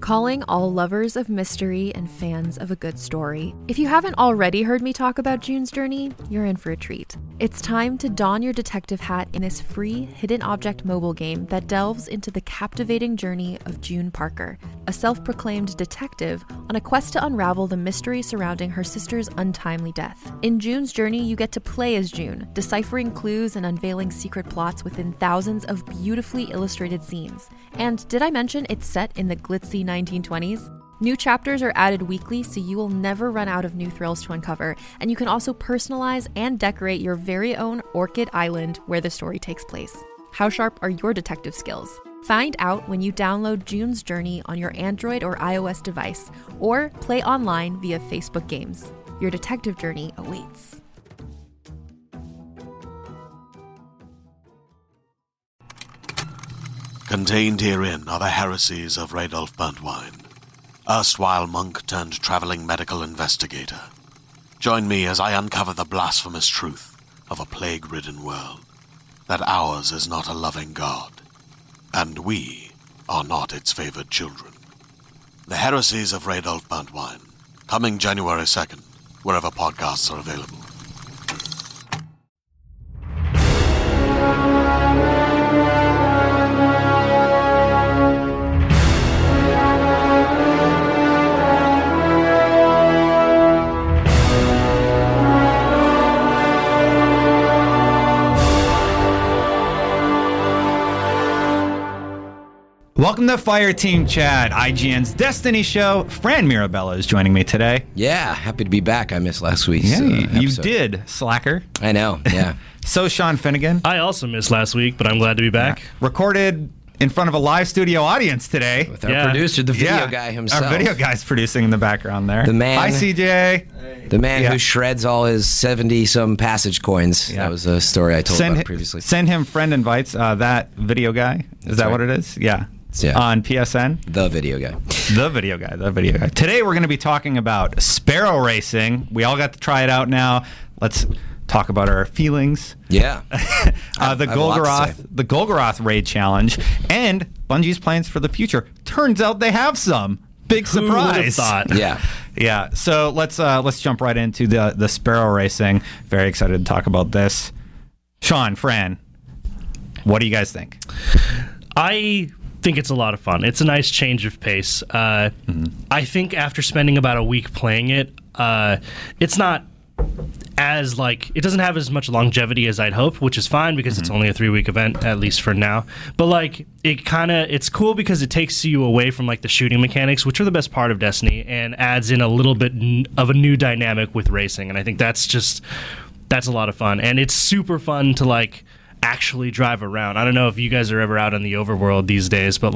Calling all lovers of mystery and fans of a good story. If you haven't already heard me talk about June's Journey, you're in for a treat. It's time to don your detective hat in this free hidden object mobile game that delves into the captivating journey of June Parker, a self-proclaimed detective on a quest to unravel the mystery surrounding her sister's untimely death. In June's Journey, you get to play as June, deciphering clues and unveiling secret plots within thousands of beautifully illustrated scenes. And did I mention it's set in the glitzy 1920s? New chapters are added weekly, so you will never run out of new thrills to uncover, and you can also personalize and decorate your very own Orchid Island where the story takes place. How sharp are your detective skills? Find out when you download June's Journey on your Android or iOS device, or play online via Facebook Games. Your detective journey awaits. Contained herein are the heresies of Radolf Burntwine, erstwhile monk turned traveling medical investigator. Join me as I uncover the blasphemous truth of a plague-ridden world, that ours is not a loving God, and we are not its favored children. The heresies of Radolf Burntwine, coming January 2nd, wherever podcasts are available. Welcome to Fire Team Chat, IGN's Destiny show. Fran Mirabella is joining me today. Yeah, happy to be back. I missed last week's you episode. did, slacker. I know, yeah. So, Sean Finnegan. I also missed last week, but I'm glad to be back. Yeah. Recorded in front of a live studio audience today. With our producer, the video guy himself. Our video guy's producing in the background there. The man. Hi, CJ. The man who shreds all his 70-some passage coins. Yeah. That was a story I told about previously. Send him friend invites, that video guy. Is that right? What it is? Yeah. On PSN? The video guy. The video guy. Today we're going to be talking about Sparrow Racing. We all got to try it out now. Let's talk about our feelings. Yeah. The Golgoroth Raid Challenge and Bungie's plans for the future. Turns out they have some. Big surprise. Who would have thought? Yeah. Yeah. So let's jump right into the Sparrow Racing. Very excited to talk about this. Sean, Fran, what do you guys think? I think it's a lot of fun. It's a nice change of pace. I think after spending about a week playing it, it's not as it doesn't have as much longevity as I'd hope, which is fine because it's only a 3-week event, at least for now. But it's cool because it takes you away from the shooting mechanics, which are the best part of Destiny, and adds in a little bit of a new dynamic with racing. And I think that's a lot of fun. And it's super fun to actually drive around. I don't know if you guys are ever out in the overworld these days, but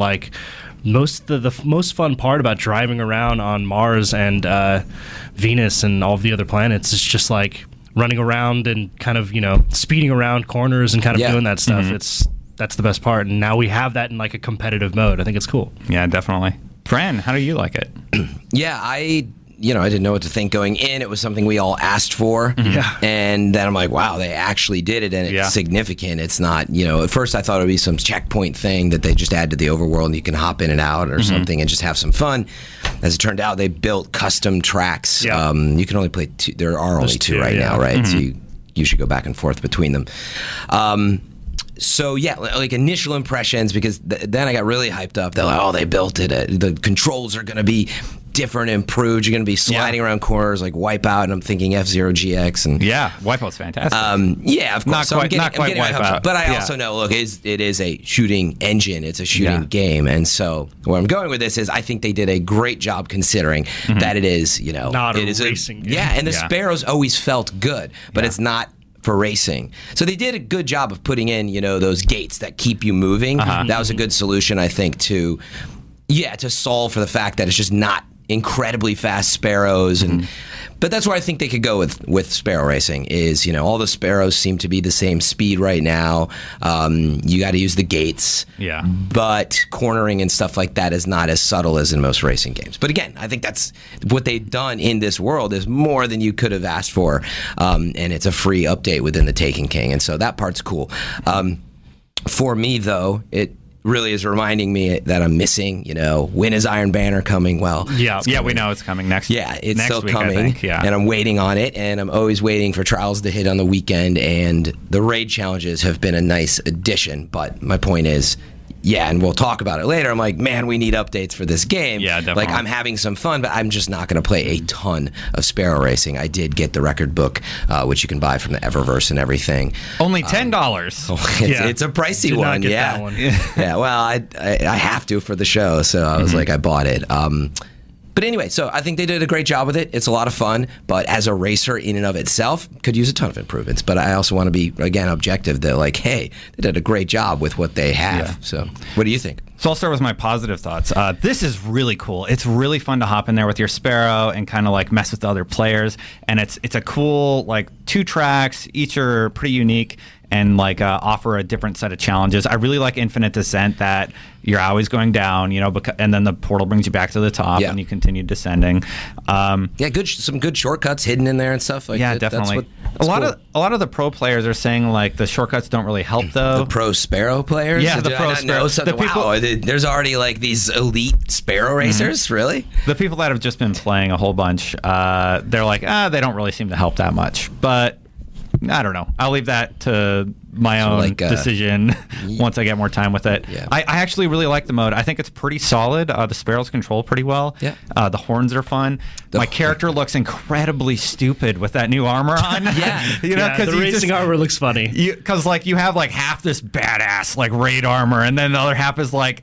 the most fun part about driving around on Mars and Venus and all of the other planets is just running around and kind of speeding around corners and kind of doing that stuff. That's the best part, and now we have that in a competitive mode. I think it's cool. Yeah, definitely. Fran, how do you like it? Yeah, I didn't know what to think going in. It was something we all asked for. Yeah. And then I'm like, wow, they actually did it, and it's significant. It's not, at first I thought it would be some checkpoint thing that they just add to the overworld and you can hop in and out or something and just have some fun. As it turned out, they built custom tracks. Yeah. You can only play two. There are only two right now, right? So you should go back and forth between them. So initial impressions, because then I got really hyped up. They're like, they built it. The controls are going to be different, improved. You're going to be sliding around corners like Wipeout, and I'm thinking F-Zero GX. And Wipeout's fantastic. Of course. Not quite Wipeout. But I also know, look, it is a shooting engine. It's a shooting game. And so where I'm going with this is I think they did a great job considering that it is, not a racing game. Yeah, and the Sparrows always felt good, but it's not for racing. So they did a good job of putting in, those gates that keep you moving. That was a good solution, I think, to solve for the fact that it's just not incredibly fast Sparrows. But that's where I think they could go with Sparrow Racing is, all the Sparrows seem to be the same speed right now. You got to use the gates. Yeah. But cornering and stuff like that is not as subtle as in most racing games. But again, I think that's what they've done in this world is more than you could have asked for. And it's a free update within the Taken King. And so that part's cool. For me, though, it really is reminding me that I'm missing, when is Iron Banner coming? Well, yeah, we know it's coming next. Yeah, it's next still week, coming, I think. Yeah. And I'm waiting on it, and I'm always waiting for Trials to hit on the weekend, and the raid challenges have been a nice addition, but my point is, yeah, and we'll talk about it later. I'm like, man, we need updates for this game. Yeah, definitely. Like, I'm having some fun, but I'm just not going to play a ton of Sparrow Racing. I did get the record book, which you can buy from the Eververse and everything. Only $10. It's a pricey Did one. not get Yeah, that one. Yeah. Well, I have to for the show, so I was like, I bought it. But anyway, so I think they did a great job with it. It's a lot of fun, but as a racer in and of itself, could use a ton of improvements. But I also want to be, again, objective that, like, hey, they did a great job with what they have. Yeah. So what do you think? So I'll start with my positive thoughts. This is really cool. It's really fun to hop in there with your Sparrow and kind of like mess with the other players. And it's a cool, like, 2 tracks. Each are pretty unique and like offer a different set of challenges. I really like Infinite Descent, that you're always going down, and then the portal brings you back to the top and you continue descending. Some good shortcuts hidden in there and stuff like that. Yeah, definitely. A lot of the pro players are saying like the shortcuts don't really help though. The pro Sparrow players? Yeah, the pro Sparrow. Wow, there's already like these elite Sparrow racers, really? The people that have just been playing a whole bunch, they're like, they don't really seem to help that much. But I don't know. I'll leave that to my own decision once I get more time with it. Yeah. I actually really like the mode. I think it's pretty solid. The Sparrows control pretty well. Yeah. The horns are fun. My character looks incredibly stupid with that new armor on. Yeah. The racing armor looks funny. Because you have like half this badass like raid armor, and then the other half is like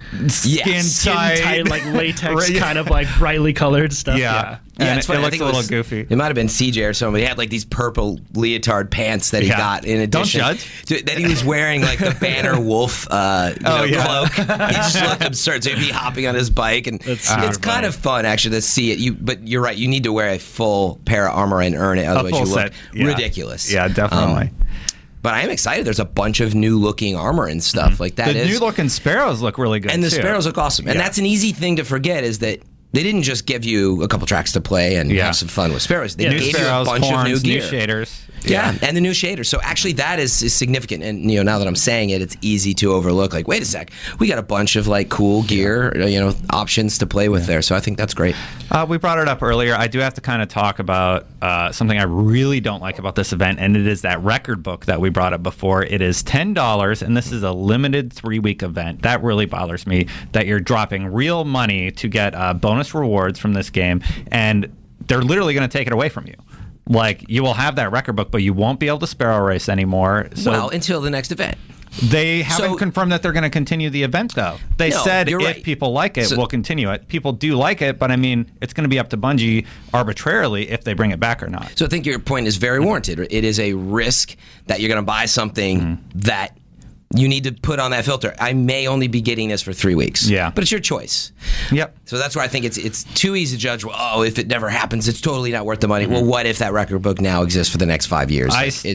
skin tight, like latex, kind of like brightly colored stuff. Yeah. Yeah, And it's it funny. looks a little goofy. It might have been CJ or somebody. He had like these purple leotard pants that he got in addition. Don't judge. That he was wearing like the Banner Wolf cloak. He just looked absurd. So he'd be hopping on his bike, and it's kind of fun actually to see it. But you're right. You need to wear a full pair of armor and earn it. Otherwise, you look ridiculous. Yeah, definitely. But I am excited. There's a bunch of new looking armor and stuff like that. The new looking Sparrows look really good, and the too. Sparrows look awesome. And that's an easy thing to forget, is that they didn't just give you a couple tracks to play and have some fun with Sparrows. They gave Sparrows, you a bunch horns, of new gear. new shaders. Yeah, and the new shaders. So actually that is significant. And now that I'm saying it, it's easy to overlook. Like, wait a sec, we got a bunch of like cool gear, options to play with there. So I think that's great. We brought it up earlier. I do have to kind of talk about something I really don't like about this event, and it is that record book that we brought up before. It is $10, and this is a limited 3-week event. That really bothers me, that you're dropping real money to get bonus rewards from this game, and they're literally going to take it away from you. Like, you will have that record book, but you won't be able to Sparrow race anymore. So until the next event. They haven't confirmed that they're going to continue the event, though. They said if people like it, we'll continue it. People do like it, but I mean, it's going to be up to Bungie arbitrarily if they bring it back or not. So I think your point is very warranted. It is a risk that you're going to buy something that you need to put on that filter. I may only be getting this for 3 weeks. Yeah. But it's your choice. Yep. So that's where I think it's too easy to judge, if it never happens, it's totally not worth the money. Well, what if that record book now exists for the next 5 years?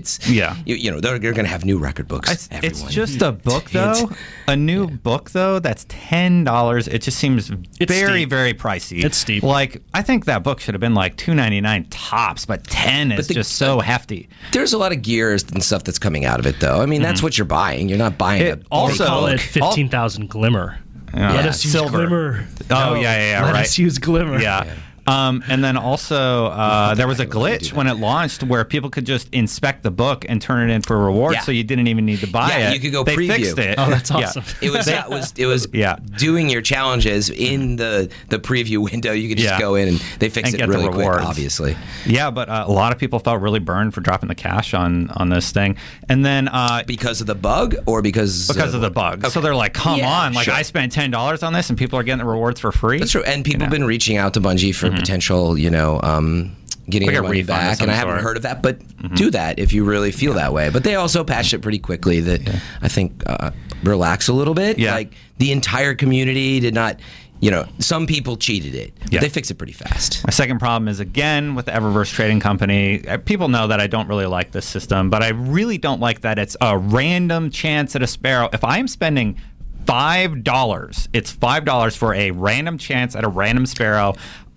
You're going to have new record books. It's just a book, though. A new book, though, that's $10. It just seems very, very pricey. It's steep. Like, I think that book should have been like $2.99 tops, but $10 is just so hefty. There's a lot of gears and stuff that's coming out of it, though. I mean, that's what you're buying. You're not buying they call it 15,000 Glimmer. Let us use silver. Glimmer. Oh, yeah, Let right. us use Glimmer. Yeah. And then also, there was a glitch when it launched where people could just inspect the book and turn it in for reward, so you didn't even need to buy it. You could go they preview. Fixed it. Oh, that's awesome. It was doing your challenges in the preview window. You could just go in and they fixed it really quick, obviously. Yeah, but a lot of people felt really burned for dropping the cash on this thing. And then because of the bug or because of the bug. Okay. So they're like, come on, like I spent $10 on this and people are getting the rewards for free. That's true. And people have been reaching out to Bungie for potential, getting their money back, and I haven't heard of that, but do that if you really feel that way. But they also patched it pretty quickly that I think relax a little bit. Yeah. Like the entire community did not, some people cheated it. But they fixed it pretty fast. My second problem is, again, with the Eververse Trading Company. People know that I don't really like this system, but I really don't like that it's a random chance at a Sparrow. If I'm spending $5, it's $5 for a random chance at a random Sparrow.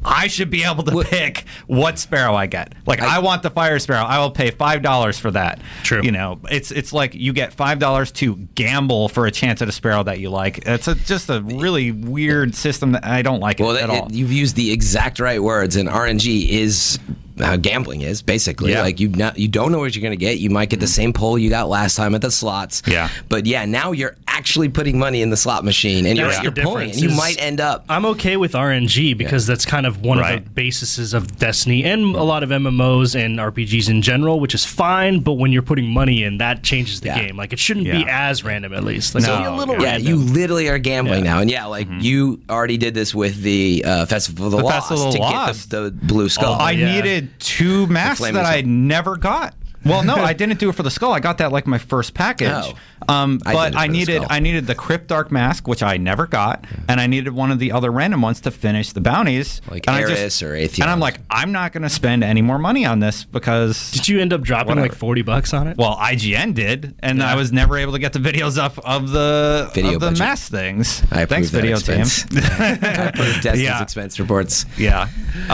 I should be able to pick what sparrow I get. Like, I want the fire sparrow. I will pay $5 for that. True. You know, it's like you get $5 to gamble for a chance at a sparrow that you like. It's just a really weird system that I don't like at all. You've used the exact right words, and RNG is how gambling is, basically. Yeah. Like, you don't know what you're going to get. You might get the same pull you got last time at the slots. Yeah. But yeah, now you're actually putting money in the slot machine, and That's you're the pulling, and difference you is might end up. I'm okay with RNG because that's kind of one of the bases of Destiny and a lot of MMOs and RPGs in general, which is fine. But when you're putting money in, that changes the game. Like, it shouldn't be as random, at least. Like, No. it'll be a little Yeah, random. you literally are gambling now. And you already did this with the Festival of the Lost Festival of to the get Lost. the blue skull. I needed 2 masks flaming that I skull. never got. Well, no, I didn't do it for the skull. I got that like my first package. Oh. But I did it for the skull. needed the Crypt Dark mask, which I never got, and I needed one of the other random ones to finish the bounties. Like and Eris or Atheon. And I'm like, I'm not going to spend any more money on this because. Did you end up dropping like $40 on it? Well, IGN did, and I was never able to get the videos up of the budget. mask things. I Thanks, approve that video team. expense. I approve Destin's Yeah. expense reports. Yeah.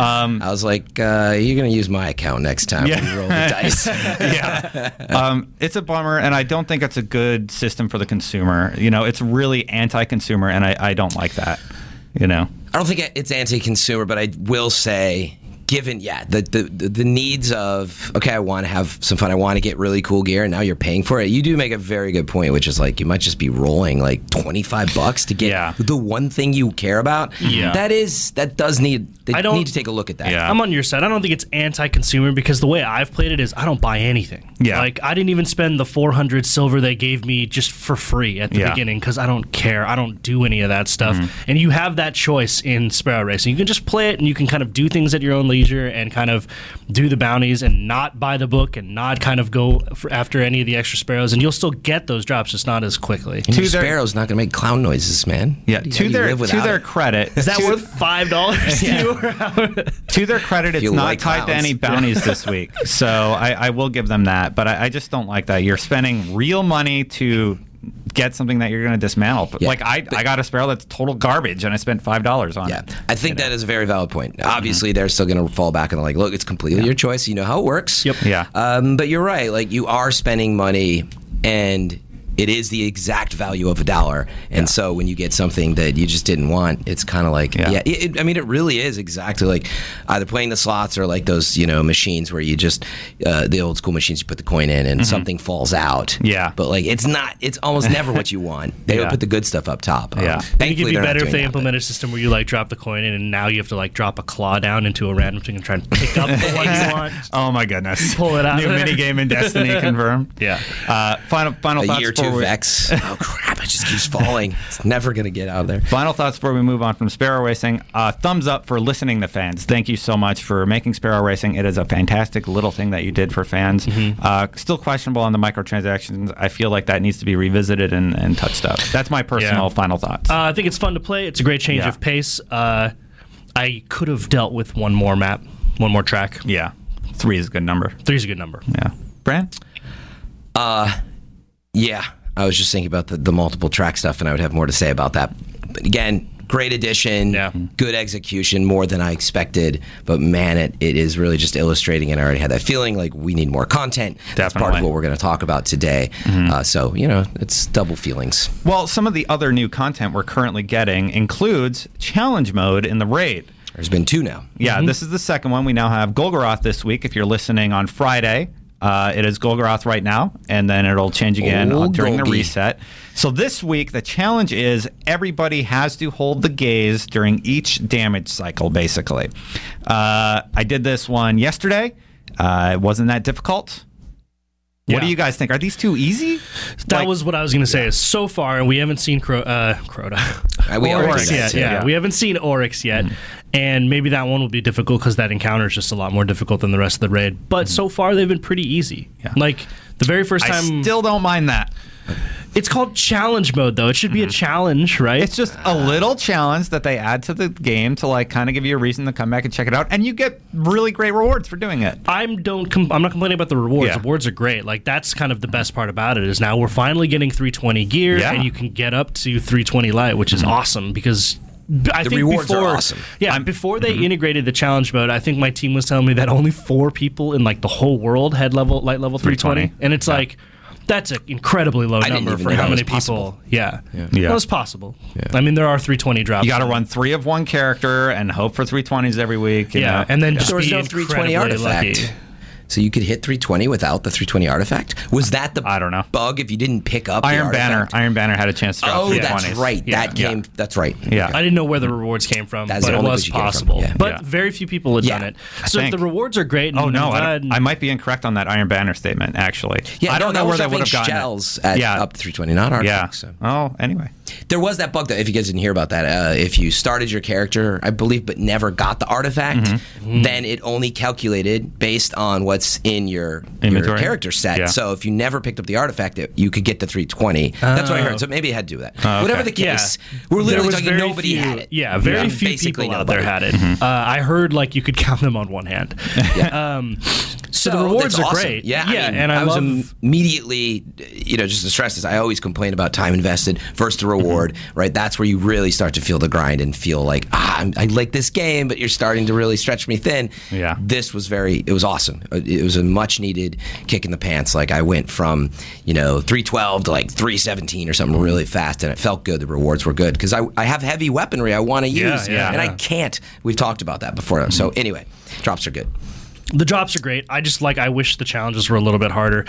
I was like, you're going to use my account next time when you roll the dice. Yeah. It's a bummer, and I don't think it's a good system for the consumer. You know, it's really anti-consumer, and I don't like that. You know, I don't think it's anti-consumer, but I will say, given the needs of, okay, I want to have some fun, I want to get really cool gear, and now you're paying for it. You do make a very good point, which is like you might just be rolling like $25 to get the one thing you care about. Yeah. That does need. They need to take a look at that. Yeah. I'm on your side. I don't think it's anti-consumer because the way I've played it is I don't buy anything. Yeah. Like, I didn't even spend the 400 silver they gave me just for free at the beginning because I don't care. I don't do any of that stuff. And you have that choice in Sparrow Racing. You can just play it and you can kind of do things at your own leisure and kind of do the bounties and not buy the book and not kind of go after any of the extra sparrows, and you'll still get those drops, just not as quickly. And your sparrow's not going to make clown noises, man. yeah. How do To you their live without their it? credit, Is that worth $5 to you? to their credit, it's You not like tied to clowns. any bounties this week. So I will give them that. But I just don't like that. You're spending real money to get something that you're going to dismantle. Yeah. Like, I got a sparrow that's total garbage, and I spent $5 on Yeah, it. I think that is a very valid point. Obviously, they're still going to fall back and like, look, it's completely your choice. You know how it works. Yep. Yeah. But you're right. Like, you are spending money, and it is the exact value of $1. And so when you get something that you just didn't want, it's kind of like, it really is exactly like either playing the slots or like those, machines where you just, the old school machines, you put the coin in and something falls out. Yeah. But like, it's almost never what you want. They would put the good stuff up top. Yeah. I think it'd Thankfully, be they're not better if doing they that, implemented a system where you like drop the coin in and now you have to like drop a claw down into a random thing and try and pick up the one you want. Oh my goodness! Pull it out New of there. mini game in Destiny confirmed. Yeah. Final A thoughts year 2 before we- Vex. Oh crap! It just keeps falling. It's never gonna get out of there. Final thoughts before we move on from Sparrow Racing. Thumbs up for listening to fans. Thank you so much for making Sparrow Racing. It is a fantastic little thing that you did for fans. Still questionable on the microtransactions. I feel like that needs to be revisited and touched up. That's my personal final thoughts. I think it's fun to play. It's a great change of pace. I could have dealt with one more map, one more track. Yeah. 3 is a good number. 3 is a good number. Yeah. Brand? Yeah, I was just thinking about the multiple track stuff, and I would have more to say about that. But again, great addition, good execution, more than I expected. But man, it is really just illustrating, and I already had that feeling like we need more content. That's part of Definitely. what we're going to talk about today. So, it's double feelings. Well, some of the other new content we're currently getting includes challenge mode in the raid. There's been 2 now. Yeah, this is the second one. We now have Golgoroth this week. If you're listening on Friday, it is Golgoroth right now, and then it'll change again during the reset. So this week, the challenge is everybody has to hold the gaze during each damage cycle, basically. I did this one yesterday. It wasn't that difficult. What do you guys think? Are these too easy? That was what I was going to say. Is so far, and we haven't seen Crota. We already Oryx did yet. too. Yeah, we haven't seen Oryx yet. And maybe that one will be difficult because that encounter is just a lot more difficult than the rest of the raid. But so far, they've been pretty easy. Yeah. Like, the very first I time... still don't mind that. It's called challenge mode, though. It should be a challenge, right? It's just a little challenge that they add to the game to like kind of give you a reason to come back and check it out, and you get really great rewards for doing it. I'm not complaining about the rewards. Yeah. The rewards are great. Like, that's kind of the best part about it is now we're finally getting 320 gear, Yeah. and you can get up to 320 light, which is awesome because I The think rewards before, are awesome. Yeah, before they integrated the challenge mode, I think my team was telling me that only 4 people in like the whole world had light level 320, and it's like that's an incredibly low didn't number even for know how that was many people. possible. Yeah. Yeah. Well, it's possible. I mean, there are 320 drops. You got to run 3 of one character and hope for 320s every week. You know? and then just There was be no 320 incredibly artifact. lucky. So you could hit 320 without the 320 artifact? Was that the I don't know. bug if you didn't pick up the Iron artifact? Banner had a chance to drop Oh, 320s. that's right. Yeah. That's right. Yeah. I didn't know where the rewards came from, That's but the it only was place you get it from. possible. Yeah. But Yeah. very few people had done Yeah, it. I So think. the rewards are great. And Oh no, I'm glad- I might be incorrect on that Iron Banner statement. Actually, Yeah, I don't know where they would have gotten shells it. at Yeah. up to 320, not Yeah. artifacts. So. Oh, anyway. There was that bug that, if you guys didn't hear about that, if you started your character, I believe, but never got the artifact, then it only calculated based on what's in your Inventory? character set. Yeah. So if you never picked up the artifact, you could get the 320. That's what I heard. So maybe it had to do with that. okay. Whatever the case, we're There literally was talking very nobody few- had it. Yeah, very few Basically people out there nobody. had it. I heard like you could count them on one hand. So the rewards that's are awesome. great. Yeah, yeah, I mean, and I was love. immediately, just to stress this, I always complain about time invested versus the reward, right? That's where you really start to feel the grind and feel like, I like this game, but you're starting to really stretch me thin. Yeah. This was it was awesome. It was a much needed kick in the pants. Like I went from, 312 to like 317 or something really fast, and it felt good. The rewards were good because I have heavy weaponry I want to use, yeah, and I yeah. can't. We've talked about that before. So anyway, drops are good. The drops are great. I wish the challenges were a little bit harder.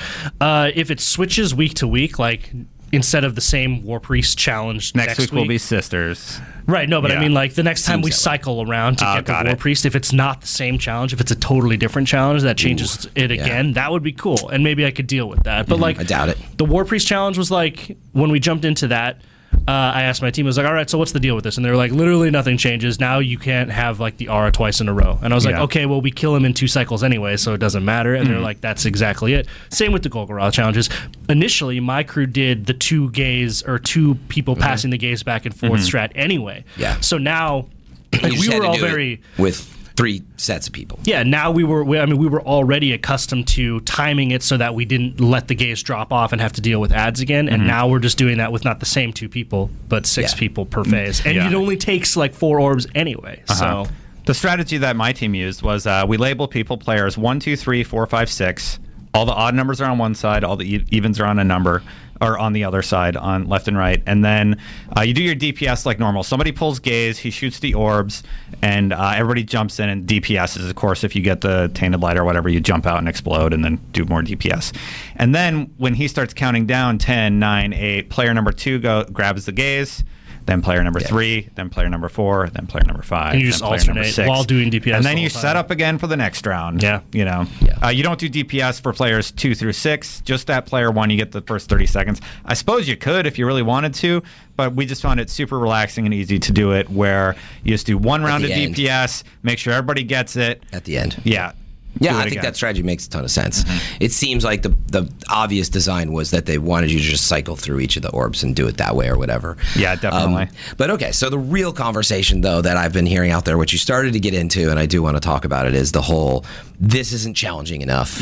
If it switches week to week, like instead of the same War Priest challenge Next week will be Sisters. Right, no, but I Yeah. mean, like, the next time Seems we that way. cycle around to get the got War it. Priest, if it's not the same challenge, if it's a totally different challenge that changes it again, that would be cool, and maybe I could deal with that. But, like, I doubt it. The War Priest challenge was, like, when we jumped into that, I asked my team, I was like, all right, so what's the deal with this? And they were like, literally nothing changes. Now you can't have, like, the aura twice in a row. And I was like, Yeah. okay, well, we kill him in 2 cycles anyway, so it doesn't matter. And they're like, that's exactly it. Same with the Golgoroth challenges. Initially, my crew did the 2 gaze, or 2 people passing the gaze back and forth strat anyway. Yeah. So now, You like, just we had were to all do it very... with 3 sets of people. Yeah, now we were already accustomed to timing it so that we didn't let the gaze drop off and have to deal with ads again. And now we're just doing that with not the same 2 people, but 6 Yeah. people per phase. And Yeah. it only takes like 4 orbs anyway. So The strategy that my team used was we label people players 1, 2, 3, 4, 5, 6. All the odd numbers are on one side, all the evens are on a number, or on the other side, on left and right. And then you do your DPS like normal. Somebody pulls gaze, he shoots the orbs, and everybody jumps in and DPSs. Of course, if you get the tainted light or whatever, you jump out and explode and then do more DPS. And then when he starts counting down 10, 9, 8, player number 2 grabs the gaze. Then player number 3, then player number 4, then player number 5. And you just then player number alternate 6. while doing DPS And then the you whole set time. up again for the next round. Yeah. You know, you don't do DPS for players 2 through 6. Just at player 1, you get the first 30 seconds. I suppose you could if you really wanted to, but we just found it super relaxing and easy to do it, where you just do one round of the end. DPS, make sure everybody gets it. At the end. Yeah. Yeah, Do it I think again. that strategy makes a ton of sense. It seems like the obvious design was that they wanted you to just cycle through each of the orbs and do it that way or whatever. Yeah, definitely. But okay, so the real conversation, though, that I've been hearing out there, which you started to get into, and I do want to talk about it, is the whole, this isn't challenging enough.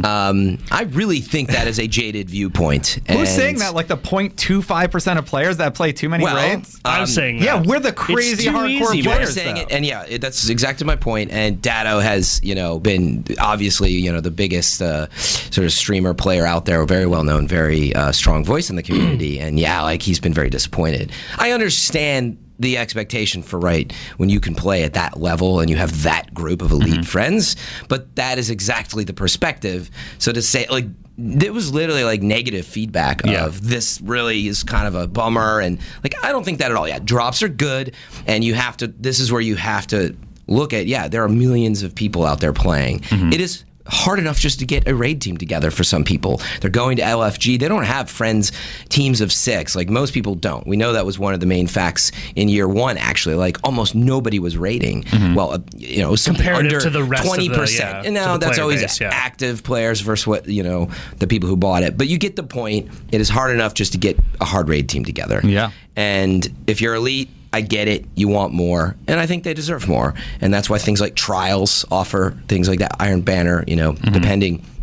I really think that is a jaded viewpoint. Who's and- saying that? Like the 0.25% of players that play too many Well, raids? I'm saying that. Yeah, we're the It's crazy too hardcore easy, man. You're players. saying though. it, and yeah, that's exactly my point. And Datto has, been obviously, the biggest sort of streamer player out there, very well known, very strong voice in the community. And yeah, like he's been very disappointed. I understand the expectation for when you can play at that level and you have that group of elite friends, but that is exactly the perspective. So to say it was literally like negative feedback of this really is kind of a bummer, and I don't think that at all. Yeah, drops are good, and this is where you have to look at, there are millions of people out there playing. It is hard enough just to get a raid team together for some people. They're going to LFG. They don't have friends, teams of 6. Like most people don't. We know that was one of the main facts in year 1, actually. Like almost nobody was raiding. Well, it was something Comparative under to the rest of the- 20%. And now to the that's player always base, yeah. active players versus what, the people who bought it. But you get the point. It is hard enough just to get a hard raid team together. Yeah. And if you're elite, I get it. You want more, and I think they deserve more, and that's why things like Trials offer things like that. Iron Banner, depending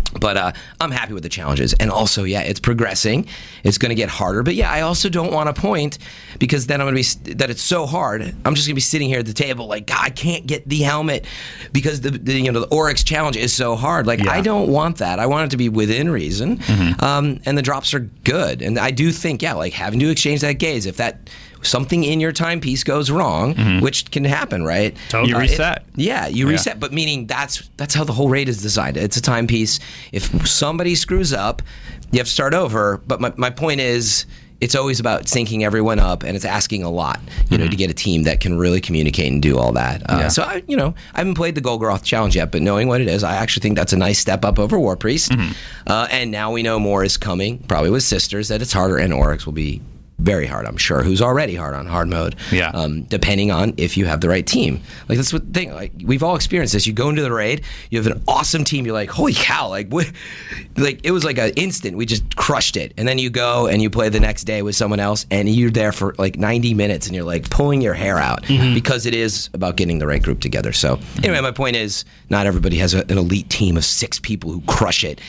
But I'm happy with the challenges. And also, yeah, it's progressing. It's going to get harder. But yeah, I also don't want to point because then I'm going to be, that it's so hard. I'm just going to be sitting here at the table like, God, I can't get the helmet because the Oryx challenge is so hard. Like, I don't want that. I want it to be within reason. And the drops are good. And I do think, yeah, like having to exchange that gaze, if that something in your timepiece goes wrong, which can happen, right? You reset. You reset. But meaning that's how the whole raid is designed. It's a timepiece. If somebody screws up, you have to start over. But my point is, it's always about syncing everyone up, and it's asking a lot, you know, to get a team that can really communicate and do all that. So I haven't played the Golgoroth challenge yet, but knowing what it is, I actually think that's a nice step up over War Priest. And now we know more is coming, probably with Sisters, that it's harder, and Oryx will be very hard, I'm sure, who's already hard on hard mode. Depending on if you have the right team. Like, that's what the thing, like, we've all experienced this. You go into the raid, you have an awesome team, you're like, holy cow, like, what? Like, it was like an instant, we just crushed it. And then you go and you play the next day with someone else, and you're there for like 90 minutes, and you're like pulling your hair out because it is about getting the right group together. So anyway, my point is, not everybody has an elite team of 6 people who crush it,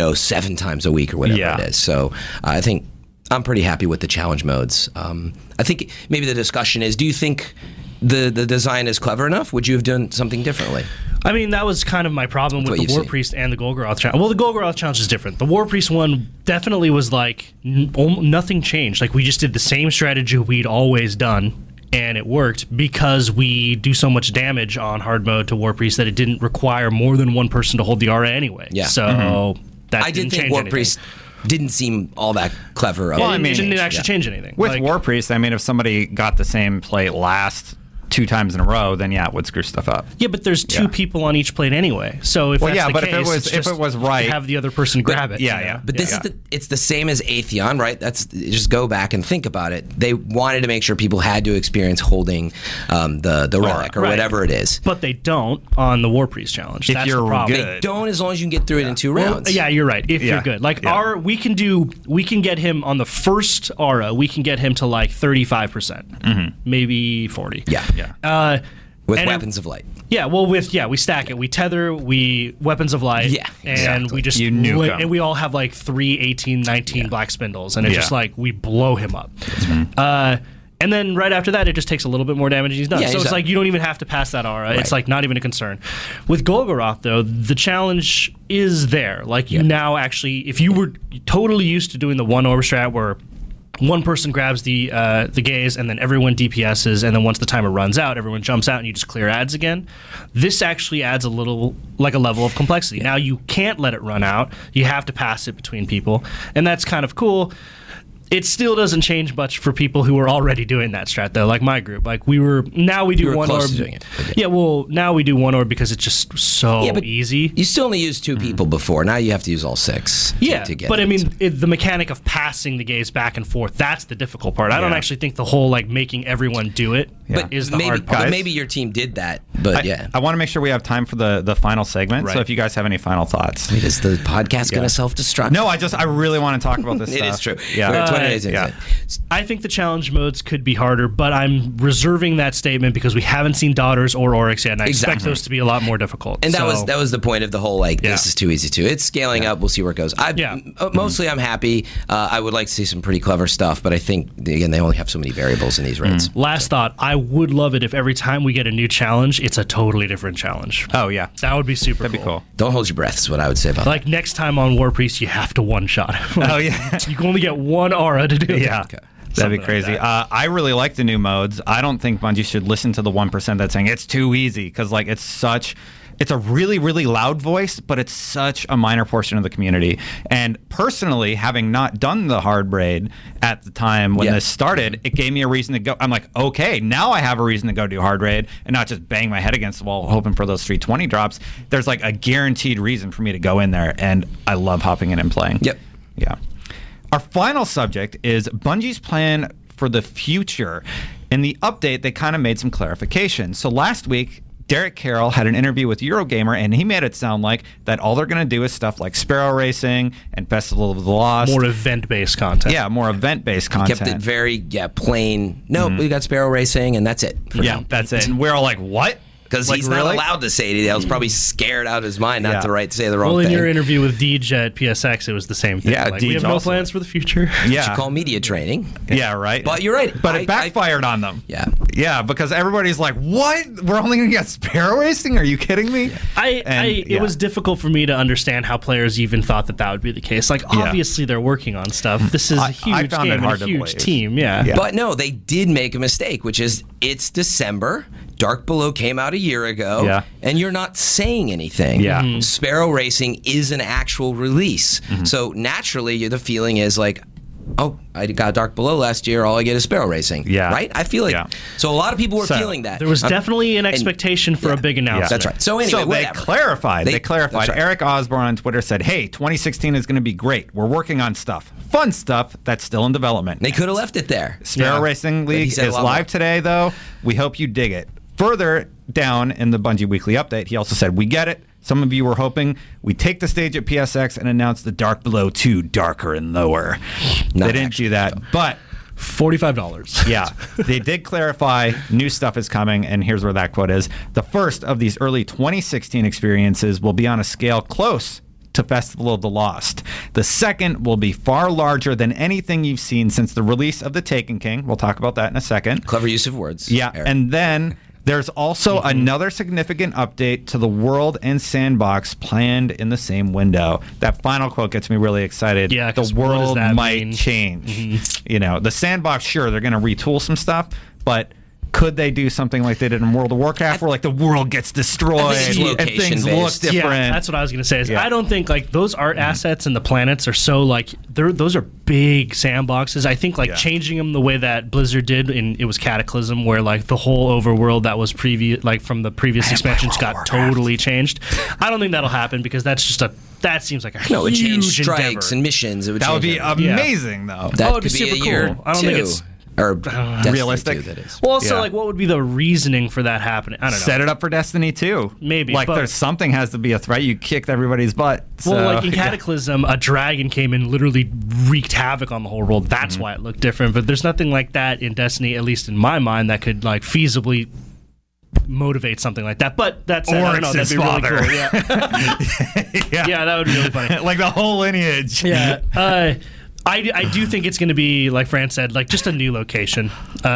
7 times a week or whatever it is. So I think I'm pretty happy with the challenge modes. I think maybe the discussion is, do you think the design is clever enough? Would you have done something differently? I mean, that was kind of my problem with the War Priest and the Golgoroth challenge. Well, the Golgoroth challenge is different. The War Priest one definitely was like, nothing changed. Like, we just did the same strategy we'd always done, and it worked because we do so much damage on hard mode to War Priest that it didn't require more than one person to hold the aura anyway. So that didn't change War anything. Priest didn't seem all that clever. Well, I mean, it didn't actually change anything. With War Priest, I mean, if somebody got the same plate last 2 times in a row, then it would screw stuff up. Yeah, but there's 2 people on each plate anyway. So if that's the case, if it was right, have the other person grab it. But this is it's the same as Atheon, right? That's just go back and think about it. They wanted to make sure people had to experience holding the relic or whatever it is. But they don't on the War Priest challenge. That's the problem. They don't, as long as you can get through it in 2 rounds. Yeah, you're right. If you're good, like we can get him on the first aura. We can get him to like 35%, maybe 40. With Weapons of Light. Yeah, well, we stack it. We tether, Weapons of Light, and we just and we all have like 3, 18, 19 black spindles, and it's just like we blow him up. And then right after that, it just takes a little bit more damage and he's done. So it's like you don't even have to pass that aura. Right. It's like not even a concern. With Golgoroth, though, the challenge is there. Like you now actually, if you were totally used to doing the one orb strat where one person grabs the gaze and then everyone DPSs, and then once the timer runs out, everyone jumps out and you just clear ads again. This actually adds a little, like a level of complexity. Now you can't let it run out. You have to pass it between people, and that's kind of cool. It still doesn't change much for people who are already doing that strat, though, like my group. Like we do one orb. Doing it, now we do one orb because it's just so easy. You still only used 2 people before. Now you have to use all 6 to get but it. I mean, the mechanic of passing the gaze back and forth, that's the difficult part. I don't actually think the whole like making everyone do it is the hard part. But maybe your team did that, but I want to make sure we have time for the final segment, so if you guys have any final thoughts. Wait, is the podcast going to self-destruct? No, I really want to talk about this stuff. It is true. Yeah. I think the challenge modes could be harder, but I'm reserving that statement because we haven't seen Daughters or Oryx yet, and I expect those to be a lot more difficult. And that was the point of the whole, like, this is too easy too. It's scaling up. We'll see where it goes. Mostly I'm happy. I would like to see some pretty clever stuff, but I think, again, they only have so many variables in these raids. Last thought, I would love it if every time we get a new challenge, it's a totally different challenge. Oh, yeah. That would be super That'd be cool. Don't hold your breath is what I would say about that. Like, next time on War Priest, you have to one-shot. You can only get one aura to do it. Yeah. Okay. That'd be crazy. Like I really like the new modes. I don't think Bungie should listen to the 1% that's saying it's too easy, because like it's a really, really loud voice, but it's such a minor portion of the community. And personally, having not done the hard raid at the time when this started, it gave me a reason to go. I'm like, okay, now I have a reason to go do hard raid and not just bang my head against the wall hoping for those 320 drops. There's like a guaranteed reason for me to go in there, and I love hopping in and playing. Yep. Yeah. Our final subject is Bungie's plan for the future. In the update, they kind of made some clarification. So last week, Derek Carroll had an interview with Eurogamer, and he made it sound like that all they're going to do is stuff like Sparrow Racing and Festival of the Lost. More event-based content. Yeah, more event-based content. Kept it very plain. No, we got Sparrow Racing, and that's it. That's it. And we're all like, what? Because he's not allowed to say it. I was probably scared out of his mind not to say the wrong thing. Well, in your interview with Deej at PSX, it was the same thing. Yeah, like, we have no plans for the future. Yeah. You call media training. Yeah, right. But you're right. But it backfired on them. Yeah. Yeah, because everybody's like, what? We're only going to get sparrow racing? Are you kidding me? It was difficult for me to understand how players even thought that would be the case. Like, obviously they're working on stuff. This is a huge game and a huge team. Yeah. But no, they did make a mistake, which is it's December. Dark Below came out a year ago, and you're not saying anything. Yeah. Mm-hmm. Sparrow Racing is an actual release. Mm-hmm. So naturally, the feeling is like, oh, I got Dark Below last year, all I get is Sparrow Racing. Yeah. Right? I feel like, so a lot of people were feeling that. There was definitely an expectation for a big announcement. That's right. So anyway, they clarified. They clarified. Right. Eric Osborne on Twitter said, hey, 2016 is going to be great. We're working on stuff. Fun stuff that's still in development. They could have left it there. Sparrow Racing League is live today, though. We hope you dig it. Further down in the Bungie Weekly Update, he also said, we get it. Some of you were hoping we'd take the stage at PSX and announce the Dark Below 2 Darker and Lower. They didn't do that, but $45. Yeah, they did clarify new stuff is coming, and here's where that quote is. The first of these early 2016 experiences will be on a scale close to Festival of the Lost. The second will be far larger than anything you've seen since the release of The Taken King. We'll talk about that in a second. Clever use of words. Yeah, Eric. And then there's also another significant update to the world and sandbox planned in the same window. That final quote gets me really excited. Yeah, the world might change. You know, the sandbox, sure, they're going to retool some stuff, but could they do something like they did in World of Warcraft, where like the world gets destroyed and things look different? Yeah, that's what I was going to say. I don't think like those art assets and the planets are so like those are big sandboxes. I think like changing them the way that Blizzard did in it was Cataclysm, where like the whole overworld that was from the previous expansions got totally changed. I don't think that'll happen because that's just that seems like a huge change strikes endeavor. and missions. That would be amazing, though. That would be super cool. I don't think it's or realistic. That is. Well, also, like, what would be the reasoning for that happening? I don't know. Set it up for Destiny 2. Maybe. Like, there's something has to be a threat. You kicked everybody's butt. Well, like in Cataclysm, a dragon came and literally wreaked havoc on the whole world. That's why it looked different. But there's nothing like that in Destiny, at least in my mind, that could, like, feasibly motivate something like that. But that's I don't know, that'd be really cool. Yeah, that would be really funny. Like the whole lineage. Yeah. I do think it's going to be, like Fran said, like just a new location.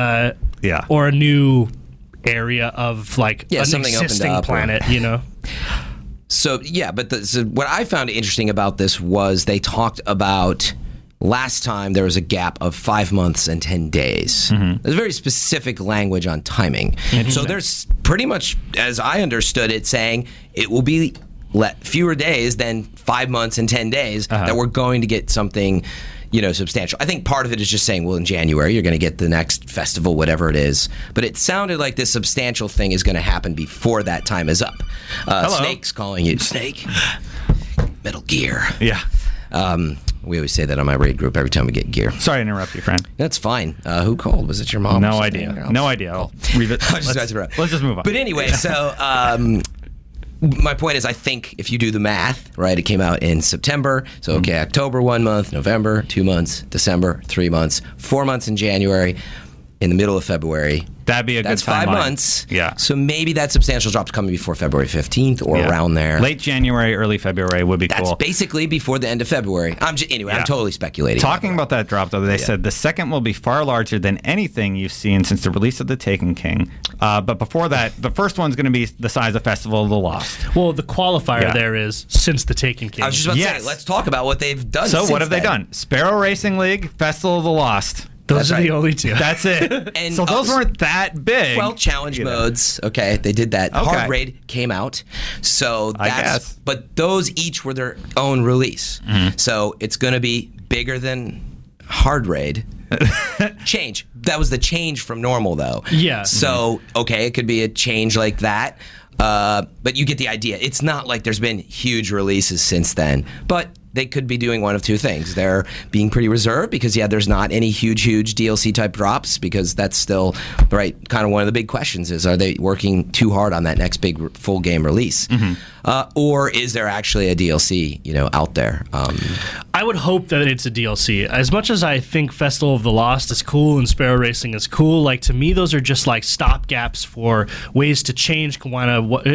Or a new area of like an existing planet, you know? So, yeah, but what I found interesting about this was they talked about last time there was a gap of 5 months and 10 days. There's very specific language on timing. So there's pretty much, as I understood it, saying it will be fewer days than 5 months and 10 days that we're going to get something, you know, substantial. I think part of it is just saying, well, in January, you're going to get the next festival, whatever it is. But it sounded like this substantial thing is going to happen before that time is up. Snake's calling you. Snake. Metal Gear. Yeah. We always say that on my raid group every time we get gear. Sorry to interrupt you, friend. That's fine. Who called? Was it your mom? No idea. No idea. Let's just move on. But anyway, so my point is, I think if you do the math, right, it came out in September. So, okay, October, 1 month, November, 2 months, December, 3 months, 4 months in January, in the middle of February. That'd be a good timeline. That's 5 months. Yeah. So maybe that substantial drop's coming before February 15th or around there. Late January, early February would be cool. That's basically before the end of February. I'm totally speculating. Talking about that drop, though, they said the second will be far larger than anything you've seen since the release of The Taken King. But before that, the first one's going to be the size of Festival of the Lost. Well, the qualifier there is since The Taken King. I was just about to say, let's talk about what they've done. So what have they done? Sparrow Racing League, Festival of the Lost. Those are the only two. That's it. And so those weren't that big. Well, challenge modes. Okay, they did that. Okay. Hard Raid came out. So that's. I guess. But those each were their own release. So it's going to be bigger than Hard Raid. Change. That was the change from normal, though. Yeah. So, okay, it could be a change like that. But you get the idea. It's not like there's been huge releases since then. But they could be doing one of two things. They're being pretty reserved because, there's not any huge DLC type drops because that's still, right, kind of one of the big questions is, are they working too hard on that next big full game release? or is there actually a DLC, out there? I would hope that it's a DLC. As much as I think Festival of the Lost is cool and Sparrow Racing is cool, like to me those are just like stopgaps for ways to change, kind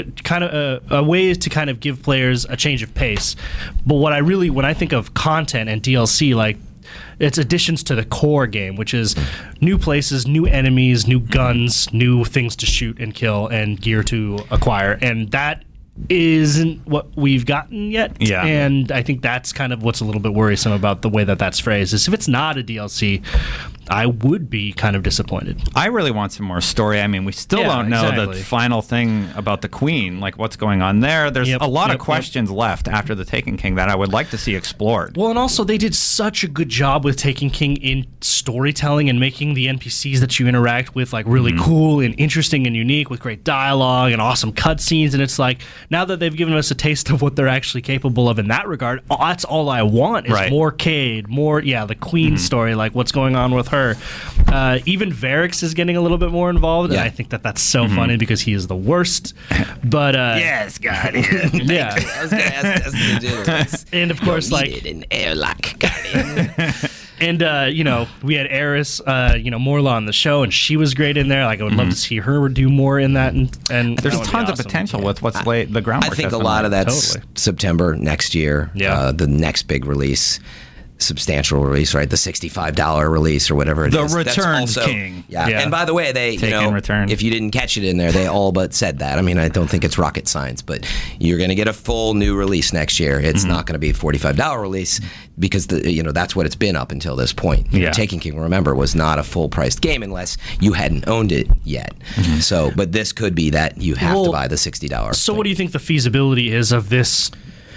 of ways to kind of give players a change of pace. But when I think of content and DLC, like it's additions to the core game, which is new places, new enemies, new guns, new things to shoot and kill, and gear to acquire, and that isn't what we've gotten yet. Yeah. And I think that's kind of what's a little bit worrisome about the way that that's phrased, is if it's not a DLC, I would be kind of disappointed. I really want some more story. I mean, we still don't know the final thing about the Queen, like what's going on there. There's a lot of questions left after the Taken King that I would like to see explored. Well, and also they did such a good job with Taken King in storytelling and making the NPCs that you interact with like really cool and interesting and unique, with great dialogue and awesome cutscenes. And it's like, now that they've given us a taste of what they're actually capable of in that regard, that's all I want is more Cayde, more the Queen story, like what's going on with her. Even Varix is getting a little bit more involved, and I think that's so funny because he is the worst. But yes, Guardian. Yeah, I was gonna ask Destin to do this. And of course, like an airlock, Guardian. And we had Eris, Morla on the show, and she was great in there. Like I would love to see her do more in that. And there's tons of potential with what's laid the groundwork. I think a lot of that's September next year. Yeah, the next big release. Substantial release, right? The $65 release or whatever it is. The Returns King. Yeah. And by the way, they, if you didn't catch it in there, they all but said that. I mean, I don't think it's rocket science, but you're going to get a full new release next year. It's not going to be a $45 release because that's what it's been up until this point. Taken King, remember, was not a full-priced game unless you hadn't owned it yet. So, but this could be that you have to buy the $60. So, what do you think the feasibility is of this?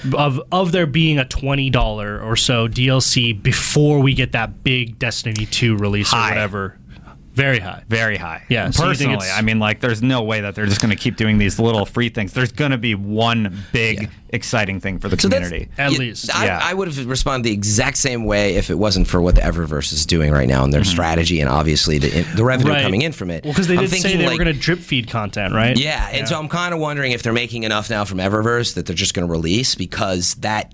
Of there being a $20 or so DLC before we get that big Destiny 2 release or whatever? Very high. Very high. Yeah. Personally, I mean, like, there's no way that they're just going to keep doing these little free things. There's going to be one big, exciting thing for the community. At least. I would have responded the exact same way if it wasn't for what the Eververse is doing right now and their strategy and obviously the revenue coming in from it. Well, because they did say they were going to drip feed content, right? Yeah. And so I'm kind of wondering if they're making enough now from Eververse that they're just going to release, because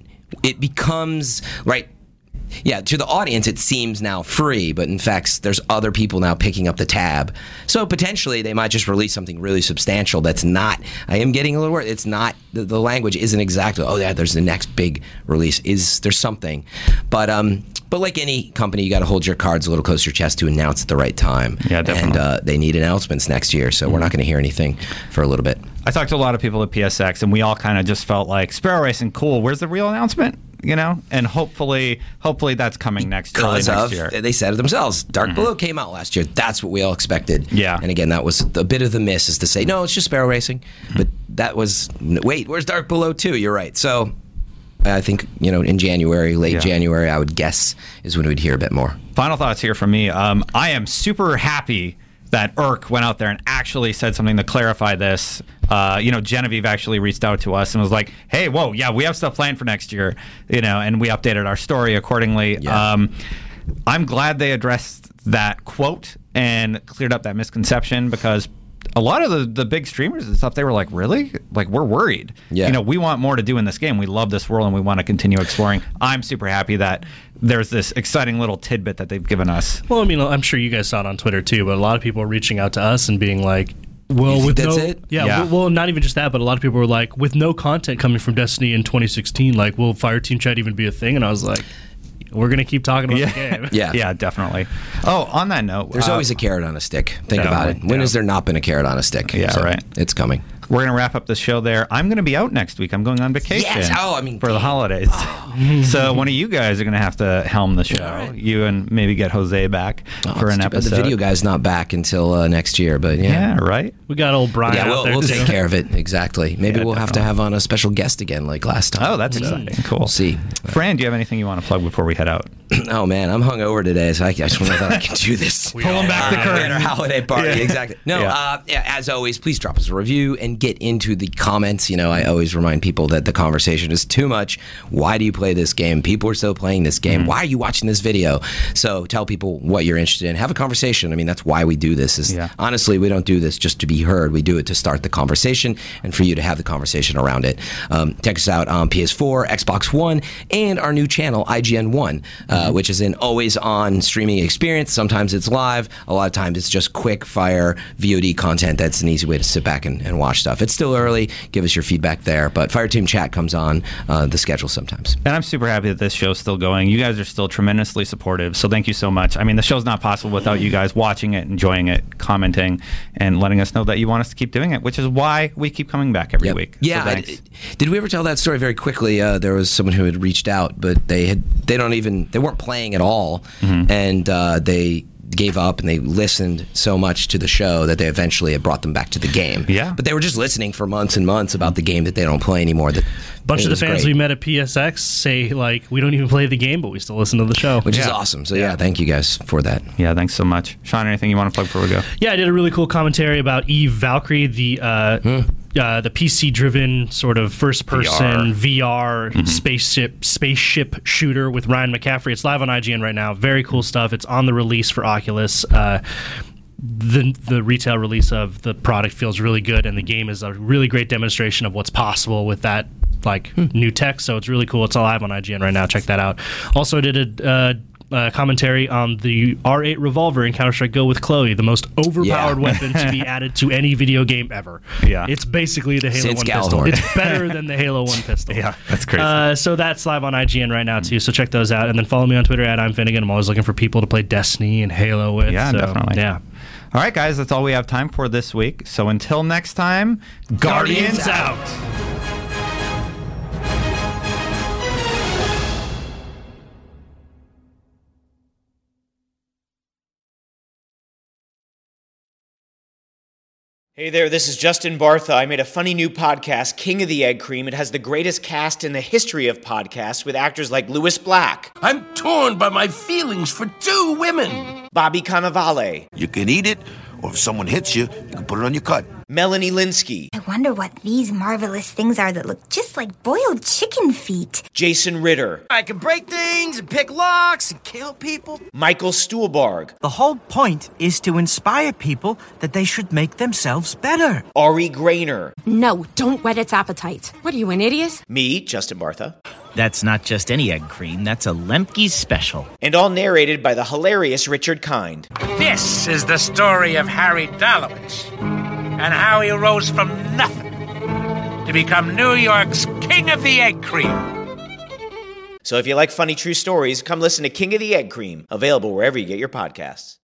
it becomes, right, yeah, to the audience, it seems now free, but in fact, there's other people now picking up the tab. So potentially, they might just release something really substantial that's not, I am getting a little worried, it's not, the language isn't exactly, there's the next big release. There's something. But like any company, you got to hold your cards a little closer to your chest to announce at the right time. Yeah, definitely. And they need announcements next year, so we're not going to hear anything for a little bit. I talked to a lot of people at PSX, and we all kind of just felt like, Sparrow Racing, cool, where's the real announcement? And hopefully that's coming next year. They said it themselves. Dark Below came out last year. That's what we all expected. Yeah. And again, that was a bit of the miss, is to say, no, it's just Sparrow Racing. But that was, wait, where's Dark Below 2? You're right. So I think, in January, late January, I would guess is when we'd hear a bit more. Final thoughts here from me. I am super happy that ERC went out there and actually said something to clarify this. Genevieve actually reached out to us and was like, hey, we have stuff planned for next year, and we updated our story accordingly. Yeah. I'm glad they addressed that quote and cleared up that misconception, because a lot of the big streamers and stuff, they were like, really? Like, we're worried. Yeah. We want more to do in this game. We love this world and we want to continue exploring. I'm super happy that there's this exciting little tidbit that they've given us. Well, I mean, I'm sure you guys saw it on Twitter too, but a lot of people are reaching out to us and being like, well, with that's no, it? Yeah. Well, not even just that, but a lot of people were like, with no content coming from Destiny in 2016, like, will Fireteam Chat even be a thing? And I was like, we're going to keep talking about the game. Yeah, definitely. Oh, on that note, there's always a carrot on a stick. Think about it. When has there not been a carrot on a stick? Yeah, right. It's coming. We're going to wrap up the show there. I'm going to be out next week. I'm going on vacation for the holidays. So one of you guys are going to have to helm the show. Right. You and maybe get Jose back for an episode. The video guy's not back until next year, but yeah, right. We got old Brian out there. We'll take care of it. Exactly. Maybe we'll have to have on a special guest again like last time. Oh, that's exciting. Cool. We'll see. Fran, do you have anything you want to plug before we head out? Oh man, I'm hungover today, so I just want to know that I can do this. Pulling back the curtain. At our holiday party, exactly. No, as always, please drop us a review and get into the comments. You know, I always remind people that the conversation is too much. Why do you play this game? People are still playing this game. Why are you watching this video? So tell people what you're interested in. Have a conversation. I mean, that's why we do this. Honestly, we don't do this just to be heard. We do it to start the conversation and for you to have the conversation around it. Check us out on PS4, Xbox One, and our new channel, IGN1. Which is an always-on streaming experience. Sometimes it's live. A lot of times it's just quick-fire VOD content that's an easy way to sit back and watch stuff. It's still early. Give us your feedback there. But Fireteam Chat comes on the schedule sometimes. And I'm super happy that this show's still going. You guys are still tremendously supportive, so thank you so much. I mean, the show's not possible without you guys watching it, enjoying it, commenting, and letting us know that you want us to keep doing it, which is why we keep coming back every week. Yeah. So did we ever tell that story very quickly? There was someone who had reached out, but they weren't playing at all, and they gave up, and they listened so much to the show that they eventually had brought them back to the game. But they were just listening for months and months about the game that they don't play anymore. That bunch of the fans we met at PSX say, like, we don't even play the game, but we still listen to the show, which is awesome. So thank you guys for that. Yeah, thanks so much. Sean, anything you want to plug before we go? Yeah, I did a really cool commentary about Eve Valkyrie, the PC-driven sort of first-person VR spaceship shooter with Ryan McCaffrey. It's live on IGN right now. Very cool stuff. It's on the release for Oculus. The retail release of the product feels really good, and the game is a really great demonstration of what's possible with that new tech. So it's really cool. It's all live on IGN right now. Check that out. Also did a commentary on the R8 revolver in Counter-Strike Go with Chloe, the most overpowered weapon to be added to any video game ever. It's basically the Halo 1 pistol. It's better than the Halo 1 pistol. That's crazy. So that's live on IGN right now too, so check those out, and then follow me on Twitter at I'm Finnegan. I'm always looking for people to play Destiny and Halo with. Definitely. All right, guys, that's all we have time for this week. So until next time, Guardians out. Hey there, this is Justin Bartha. I made a funny new podcast, King of the Egg Cream. It has the greatest cast in the history of podcasts with actors like Louis Black. I'm torn by my feelings for two women. Bobby Cannavale. You can eat it, or if someone hits you, you can put it on your cut. Melanie Linsky. I wonder what these marvelous things are that look just like boiled chicken feet. Jason Ritter. I can break things and pick locks and kill people. Michael Stuhlbarg. The whole point is to inspire people that they should make themselves better. Ari Grainer. No, don't whet its appetite. What are you, an idiot? Me, Justin Bartha. That's not just any egg cream, that's a Lemke's special. And all narrated by the hilarious Richard Kind. This is the story of Harry Dalowitz and how he rose from nothing to become New York's King of the Egg Cream. So if you like funny true stories, come listen to King of the Egg Cream, available wherever you get your podcasts.